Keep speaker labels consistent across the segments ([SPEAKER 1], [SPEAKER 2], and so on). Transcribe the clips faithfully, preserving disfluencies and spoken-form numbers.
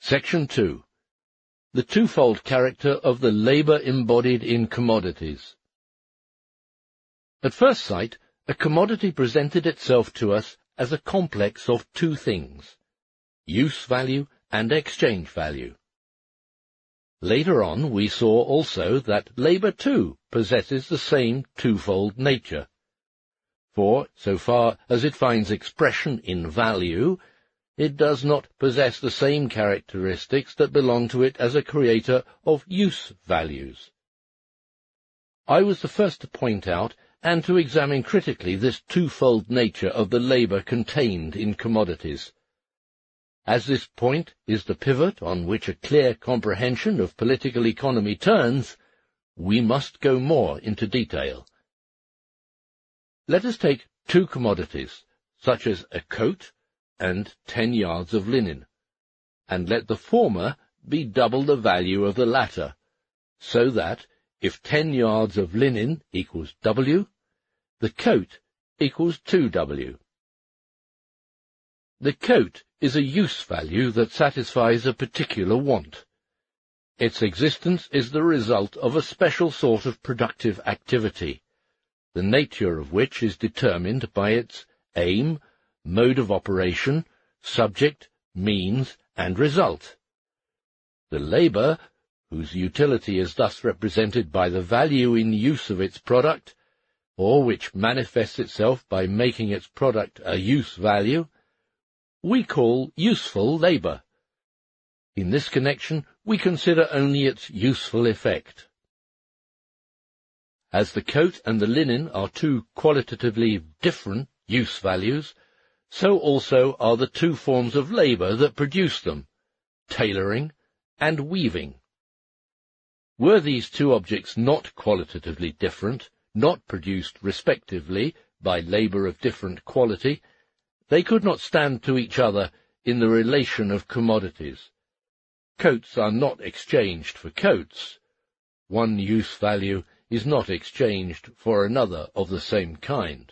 [SPEAKER 1] Section two. The twofold character of the labour embodied in commodities. At first sight, a commodity presented itself to us as a complex of two things, use value and exchange value. Later on we saw also that labour too possesses the same twofold nature. For, so far as it finds expression in value, it does not possess the same characteristics that belong to it as a creator of use values. I was the first to point out and to examine critically this twofold nature of the labour contained in commodities. As this point is the pivot on which a clear comprehension of political economy turns, we must go more into detail. Let us take two commodities, such as a coat and ten yards of linen, and let the former be double the value of the latter, so that, if ten yards of linen equals W, the coat equals two W. The coat is a use value that satisfies a particular want. Its existence is the result of a special sort of productive activity, the nature of which is determined by its aim, mode of operation, subject, means, and result. The labour, whose utility is thus represented by the value in use of its product, or which manifests itself by making its product a use value, we call useful labour. In this connection, we consider only its useful effect. As the coat and the linen are two qualitatively different use values, so also are the two forms of labour that produce them, tailoring and weaving. Were these two objects not qualitatively different, not produced respectively by labour of different quality, they could not stand to each other in the relation of commodities. Coats are not exchanged for coats. One use value is not exchanged for another of the same kind.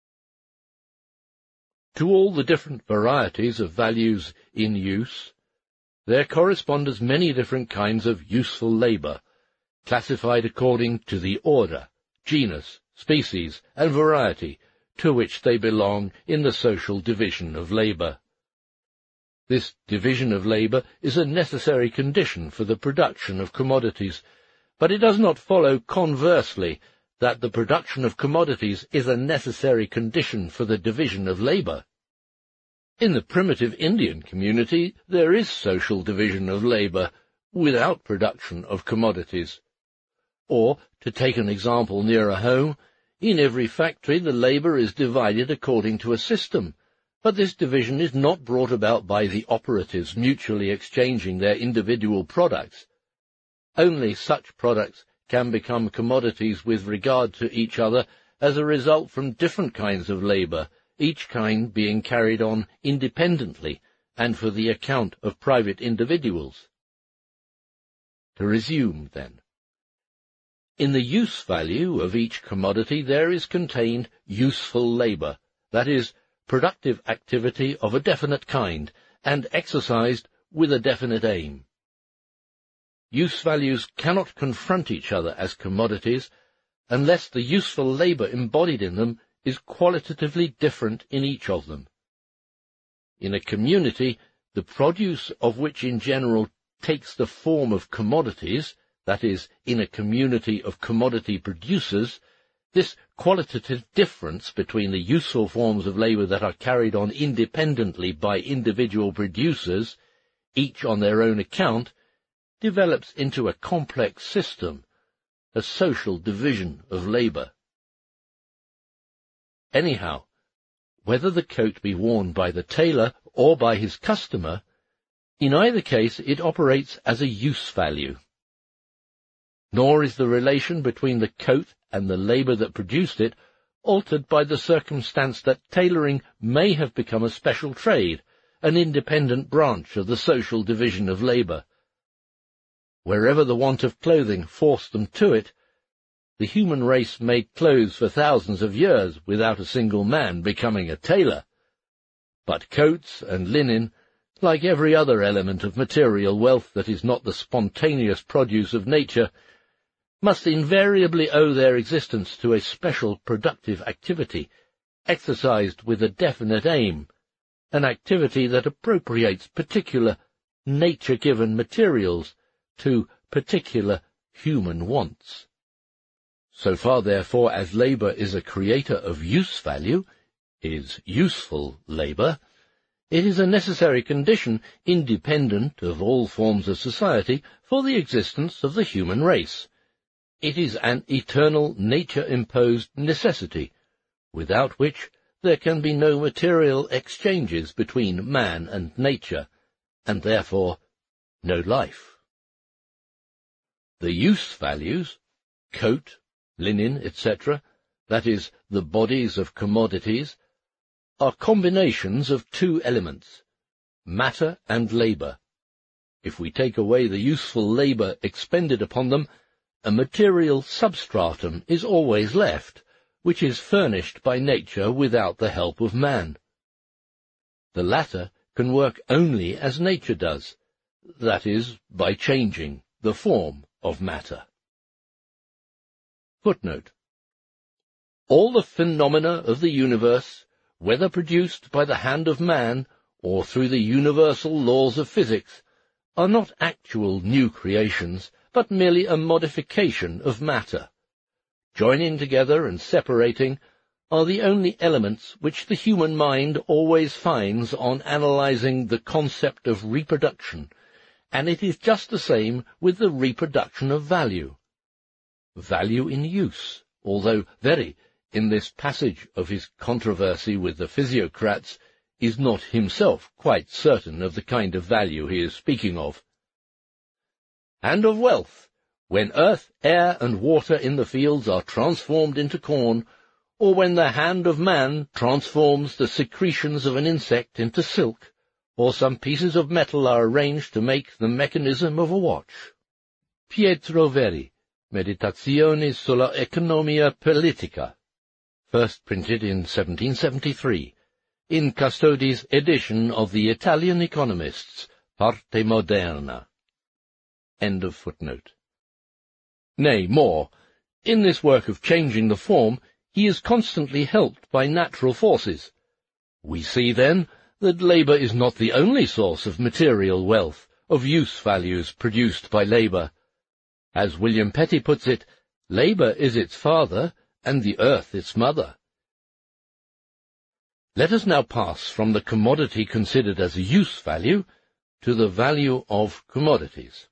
[SPEAKER 1] To all the different varieties of values in use, there correspond as many different kinds of useful labour, classified according to the order, genus, species, and variety to which they belong in the social division of labour. This division of labour is a necessary condition for the production of commodities, but it does not follow conversely that the production of commodities is a necessary condition for the division of labour. In the primitive Indian community there is social division of labour without production of commodities. Or, to take an example nearer home, in every factory the labour is divided according to a system, but this division is not brought about by the operatives mutually exchanging their individual products. Only such products can become commodities with regard to each other as a result from different kinds of labour, each kind being carried on independently and for the account of private individuals. To resume, then. In the use value of each commodity there is contained useful labour, that is, productive activity of a definite kind, and exercised with a definite aim. Use values cannot confront each other as commodities unless the useful labour embodied in them is qualitatively different in each of them. In a community, the produce of which in general takes the form of commodities, that is, in a community of commodity producers, this qualitative difference between the useful forms of labour that are carried on independently by individual producers, each on their own account, develops into a complex system, a social division of labour. Anyhow, whether the coat be worn by the tailor or by his customer, in either case it operates as a use value. Nor is the relation between the coat and the labour that produced it altered by the circumstance that tailoring may have become a special trade, an independent branch of the social division of labour. Wherever the want of clothing forced them to it, the human race made clothes for thousands of years without a single man becoming a tailor. But coats and linen, like every other element of material wealth that is not the spontaneous produce of nature, must invariably owe their existence to a special productive activity, exercised with a definite aim, an activity that appropriates particular nature-given materials to particular human wants. So far, therefore, as labour is a creator of use-value, is useful labour, it is a necessary condition, independent of all forms of society, for the existence of the human race. It is an eternal nature-imposed necessity, without which there can be no material exchanges between man and nature, and therefore no life. The use values, coat, linen, et cetera, that is, the bodies of commodities, are combinations of two elements, matter and labour. If we take away the useful labour expended upon them, a material substratum is always left, which is furnished by nature without the help of man. The latter can work only as nature does, that is, by changing the form of matter. Footnote. All the phenomena of the universe, whether produced by the hand of man or through the universal laws of physics, are not actual new creations, but merely a modification of matter. Joining together and separating are the only elements which the human mind always finds on analyzing the concept of reproduction, and it is just the same with the reproduction of value. Value in use, although Very, in this passage of his controversy with the physiocrats, is not himself quite certain of the kind of value he is speaking of. And of wealth, when earth, air, and water in the fields are transformed into corn, or when the hand of man transforms the secretions of an insect into silk, or some pieces of metal are arranged to make the mechanism of a watch. Pietro Very, Meditazioni sulla economia politica, first printed in seventeen seventy-three, in Custodi's edition of the Italian Economists, Parte Moderna. End of footnote. Nay, more, in this work of changing the form, he is constantly helped by natural forces. We see, then, that labour is not the only source of material wealth, of use values produced by labour. As William Petty puts it, labour is its father, and the earth its mother. Let us now pass from the commodity considered as a use value to the value of commodities.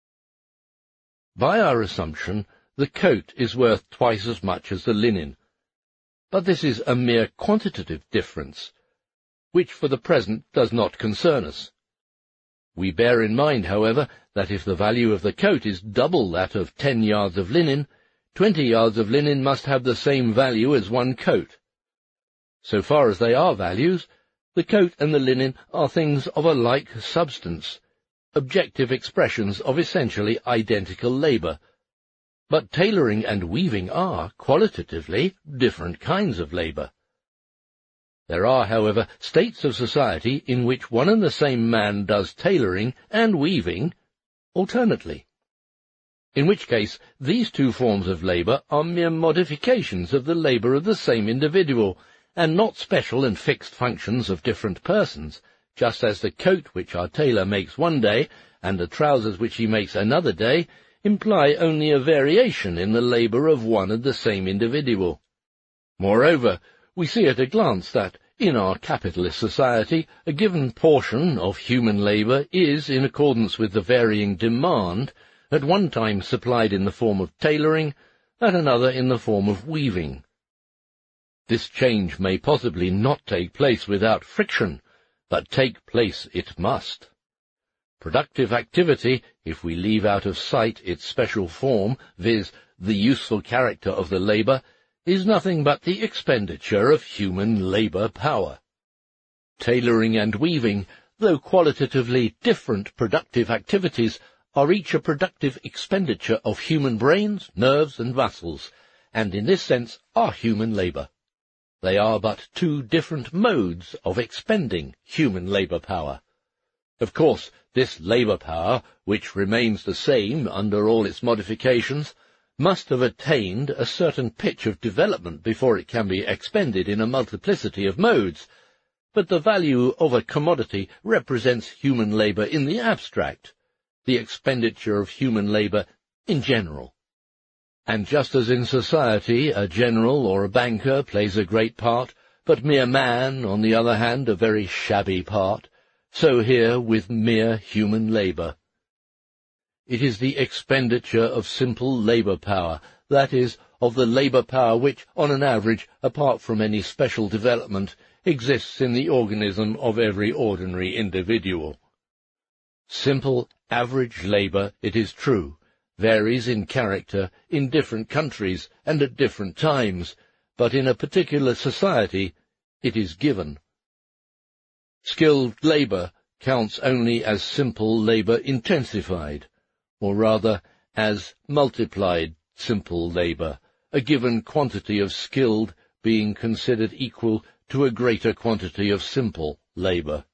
[SPEAKER 1] By our assumption, the coat is worth twice as much as the linen, but this is a mere quantitative difference, which for the present does not concern us. We bear in mind, however, that if the value of the coat is double that of ten yards of linen, twenty yards of linen must have the same value as one coat. So far as they are values, the coat and the linen are things of a like substance, objective expressions of essentially identical labour. But tailoring and weaving are, qualitatively, different kinds of labour. There are, however, states of society in which one and the same man does tailoring and weaving alternately, in which case these two forms of labour are mere modifications of the labour of the same individual, and not special and fixed functions of different persons, just as the coat which our tailor makes one day, and the trousers which he makes another day, imply only a variation in the labour of one and the same individual. Moreover, we see at a glance that, in our capitalist society, a given portion of human labour is, in accordance with the varying demand, at one time supplied in the form of tailoring, at another in the form of weaving. This change may possibly not take place without friction, but take place it must. Productive activity, if we leave out of sight its special form, viz., the useful character of the labour, is nothing but the expenditure of human labour power. Tailoring and weaving, though qualitatively different productive activities, are each a productive expenditure of human brains, nerves, and muscles, and in this sense are human labour. They are but two different modes of expending human labour power. Of course, this labour power, which remains the same under all its modifications, must have attained a certain pitch of development before it can be expended in a multiplicity of modes, but the value of a commodity represents human labour in the abstract, the expenditure of human labour in general. And just as in society a general or a banker plays a great part, but mere man, on the other hand, a very shabby part, so here with mere human labour. It is the expenditure of simple labour power, that is, of the labour power which, on an average, apart from any special development, exists in the organism of every ordinary individual. Simple, average labour, it is true, varies in character in different countries and at different times, but in a particular society it is given. Skilled labour counts only as simple labour intensified, or rather as multiplied simple labour, a given quantity of skilled being considered equal to a greater quantity of simple labour.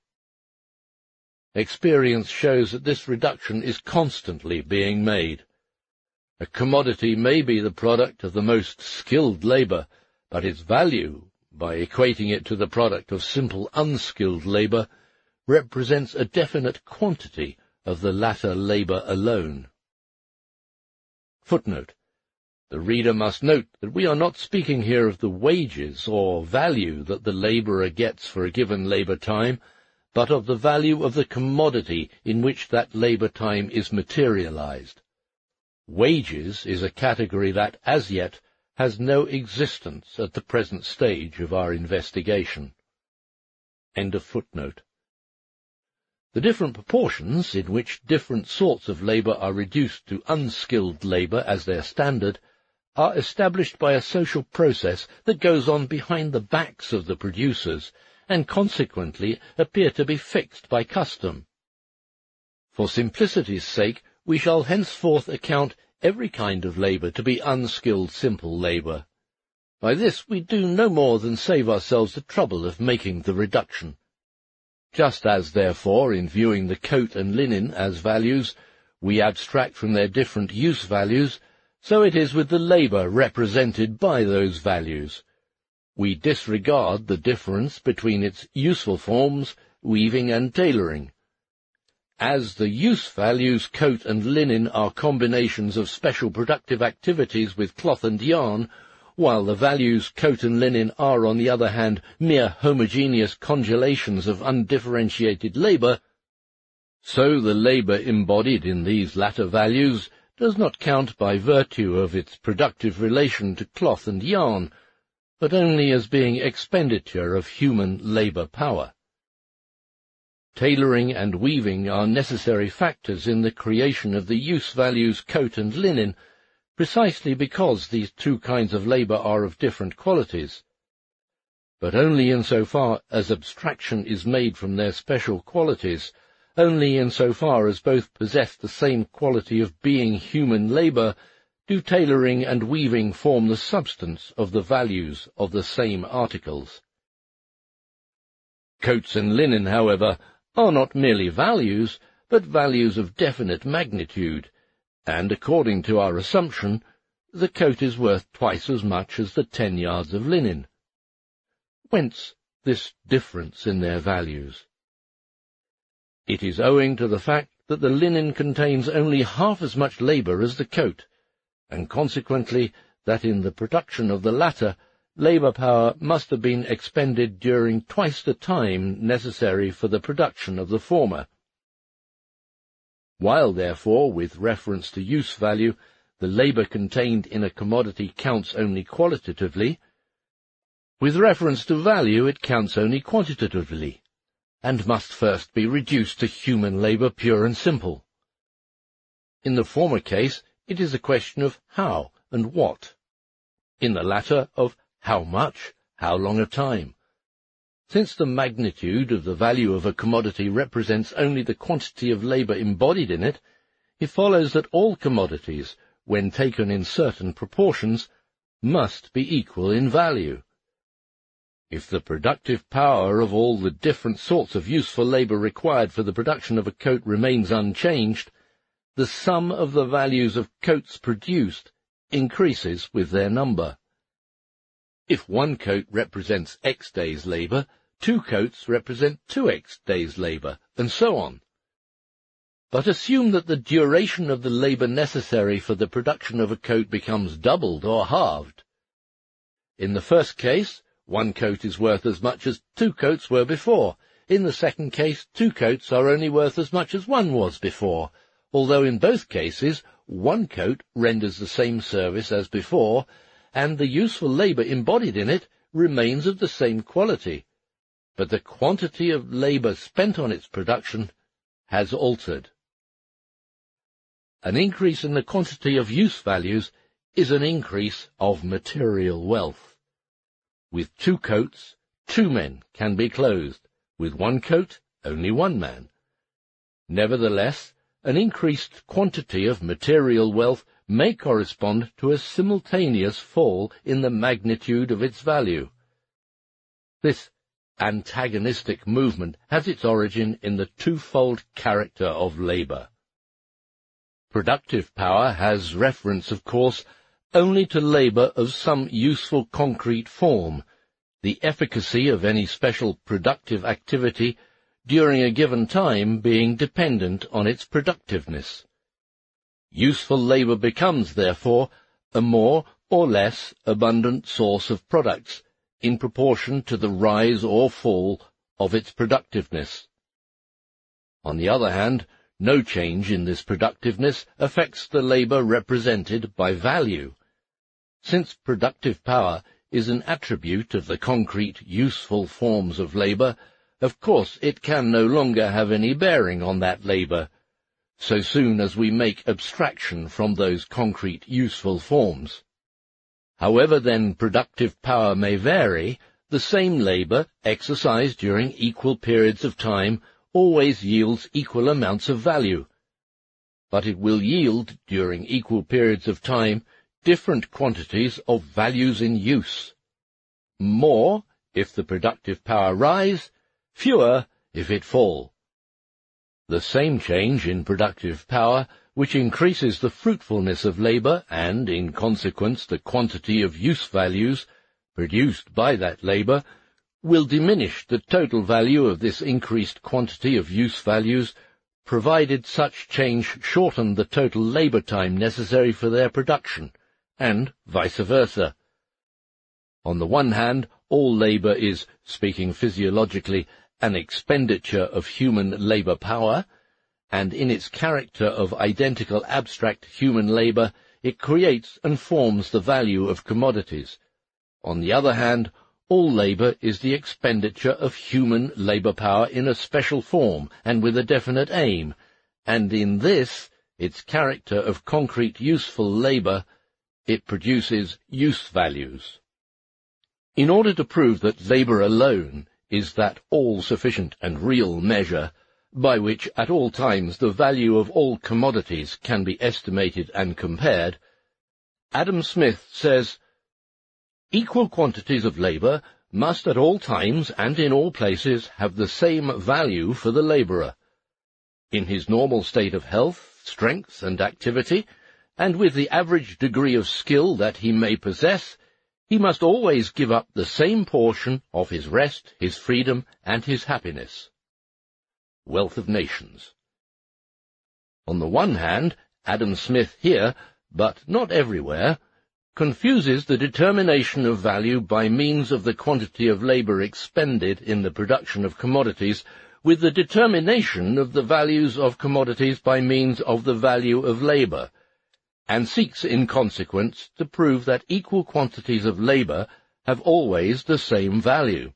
[SPEAKER 1] Experience shows that this reduction is constantly being made. A commodity may be the product of the most skilled labour, but its value, by equating it to the product of simple unskilled labour, represents a definite quantity of the latter labour alone. Footnote. The reader must note that we are not speaking here of the wages or value that the labourer gets for a given labour time, but of the value of the commodity in which that labour time is materialized. Wages is a category that, as yet, has no existence at the present stage of our investigation. End of footnote. The different proportions in which different sorts of labour are reduced to unskilled labour as their standard are established by a social process that goes on behind the backs of the producers, and consequently appear to be fixed by custom. For simplicity's sake, we shall henceforth account every kind of labour to be unskilled simple labour. By this we do no more than save ourselves the trouble of making the reduction. Just as, therefore, in viewing the coat and linen as values, we abstract from their different use values, so it is with the labour represented by those values. We disregard the difference between its useful forms, weaving and tailoring. As the use values coat and linen are combinations of special productive activities with cloth and yarn, while the values coat and linen are, on the other hand, mere homogeneous congelations of undifferentiated labour, so the labour embodied in these latter values does not count by virtue of its productive relation to cloth and yarn, but only as being expenditure of human labour power. Tailoring and weaving are necessary factors in the creation of the use values coat and linen, precisely because these two kinds of labour are of different qualities. But only in so far as abstraction is made from their special qualities, only in so far as both possess the same quality of being human labour, do tailoring and weaving form the substance of the values of the same articles. Coats and linen, however, are not merely values, but values of definite magnitude, and according to our assumption, the coat is worth twice as much as the ten yards of linen. Whence this difference in their values? It is owing to the fact that the linen contains only half as much labour as the coat, and consequently that in the production of the latter, labour power must have been expended during twice the time necessary for the production of the former. While, therefore, with reference to use value, the labour contained in a commodity counts only qualitatively, with reference to value it counts only quantitatively, and must first be reduced to human labour pure and simple. In the former case, it is a question of how and what. In the latter, of how much, how long a time. Since the magnitude of the value of a commodity represents only the quantity of labour embodied in it, it follows that all commodities, when taken in certain proportions, must be equal in value. If the productive power of all the different sorts of useful labour required for the production of a coat remains unchanged, the sum of the values of coats produced increases with their number. If one coat represents X days' labour, two coats represent two X days' labour, and so on. But assume that the duration of the labour necessary for the production of a coat becomes doubled or halved. In the first case, one coat is worth as much as two coats were before. In the second case, two coats are only worth as much as one was before, although in both cases one coat renders the same service as before, and the useful labour embodied in it remains of the same quality, but the quantity of labour spent on its production has altered. An increase in the quantity of use values is an increase of material wealth. With two coats, two men can be clothed. With one coat, only one man. Nevertheless, an increased quantity of material wealth may correspond to a simultaneous fall in the magnitude of its value. This antagonistic movement has its origin in the twofold character of labour. Productive power has reference, of course, only to labour of some useful concrete form, the efficacy of any special productive activity during a given time being dependent on its productiveness. Useful labour becomes, therefore, a more or less abundant source of products in proportion to the rise or fall of its productiveness. On the other hand, no change in this productiveness affects the labour represented by value. Since productive power is an attribute of the concrete, useful forms of labour, of course it can no longer have any bearing on that labour, so soon as we make abstraction from those concrete, useful forms. However then productive power may vary, the same labour, exercised during equal periods of time, always yields equal amounts of value. But it will yield, during equal periods of time, different quantities of values in use. More, if the productive power rise, fewer, if it fall. The same change in productive power, which increases the fruitfulness of labour and, in consequence, the quantity of use values produced by that labour, will diminish the total value of this increased quantity of use values, provided such change shorten the total labour time necessary for their production, and vice versa. On the one hand, all labour is, speaking physiologically, an expenditure of human labour power, and in its character of identical abstract human labour, it creates and forms the value of commodities. On the other hand, all labour is the expenditure of human labour power in a special form and with a definite aim, and in this, its character of concrete useful labour, it produces use values. In order to prove that labour alone is that all-sufficient and real measure, by which at all times the value of all commodities can be estimated and compared, Adam Smith says, "Equal quantities of labour must at all times and in all places have the same value for the labourer. In his normal state of health, strength, and activity, and with the average degree of skill that he may possess, he must always give up the same portion of his rest, his freedom, and his happiness." Wealth of Nations. On the one hand, Adam Smith here, but not everywhere, confuses the determination of value by means of the quantity of labour expended in the production of commodities with the determination of the values of commodities by means of the value of labour, and seeks in consequence to prove that equal quantities of labour have always the same value.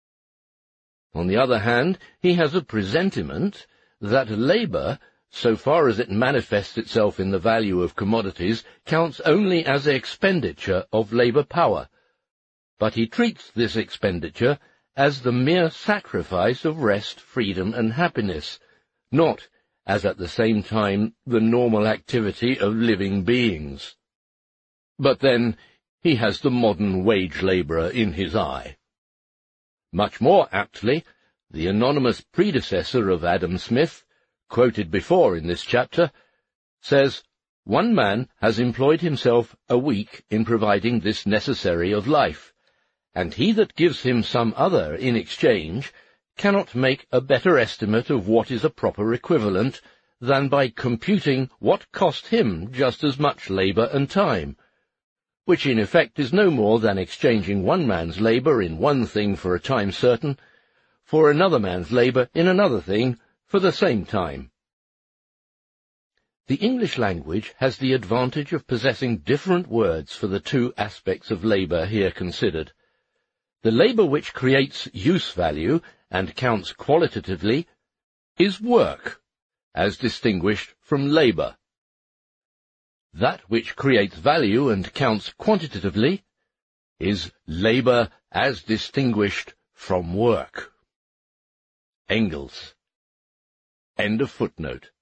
[SPEAKER 1] On the other hand, he has a presentiment that labour, so far as it manifests itself in the value of commodities, counts only as expenditure of labour power, but he treats this expenditure as the mere sacrifice of rest, freedom, and happiness, not as at the same time the normal activity of living beings. But then he has the modern wage labourer in his eye. Much more aptly, the anonymous predecessor of Adam Smith, quoted before in this chapter, says, "One man has employed himself a week in providing this necessary of life, and he that gives him some other in exchange cannot make a better estimate of what is a proper equivalent than by computing what cost him just as much labour and time, which in effect is no more than exchanging one man's labour in one thing for a time certain, for another man's labour in another thing for the same time." The English language has the advantage of possessing different words for the two aspects of labour here considered. The labour which creates use value and counts qualitatively is work, as distinguished from labour. That which creates value and counts quantitatively is labour as distinguished from work. Engels. End of footnote.